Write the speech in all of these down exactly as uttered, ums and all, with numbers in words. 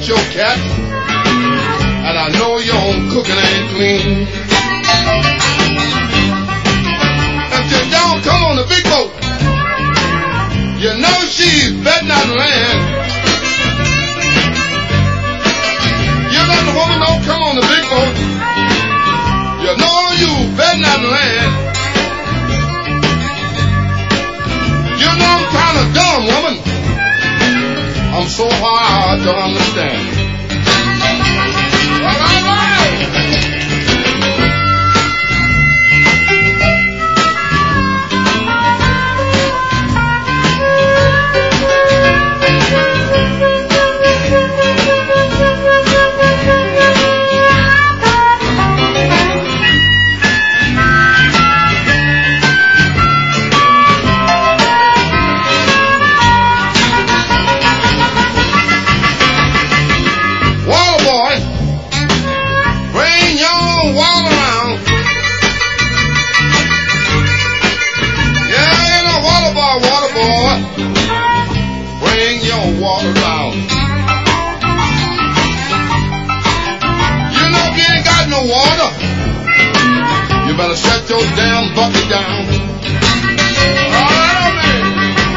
get your cat, and I know your own cooking ain't clean. If you don't come on the big boat, you know she's betting on land. You let the woman don't come on the big boat, you know you betting on land. You know I'm kind of dumb, woman. I'm so hard to understand. All right. You better set your damn bucket down. All right, old man.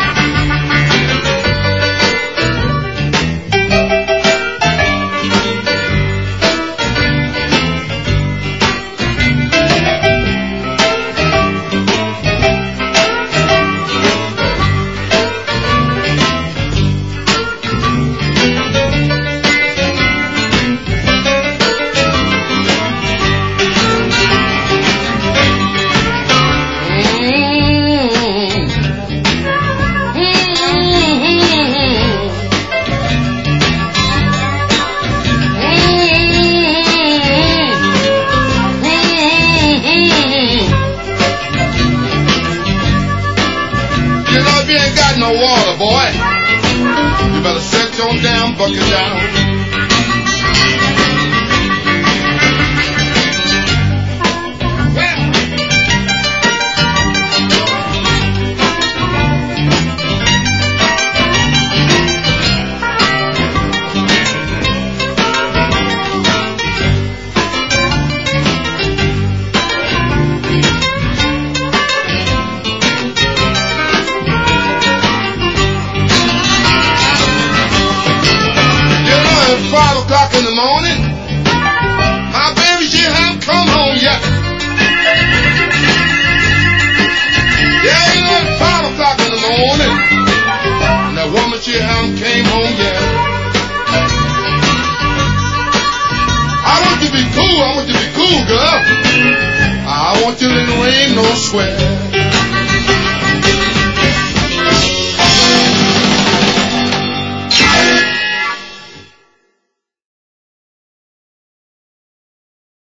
No water, boy. You better set your damn bucket down. Five o'clock in the morning, my baby, she haven't come home yet. Yeah, you know it's five o'clock in the morning, and that woman, she haven't came home yet. I want you to be cool, I want you to be cool, girl. I want you to rain no sweat.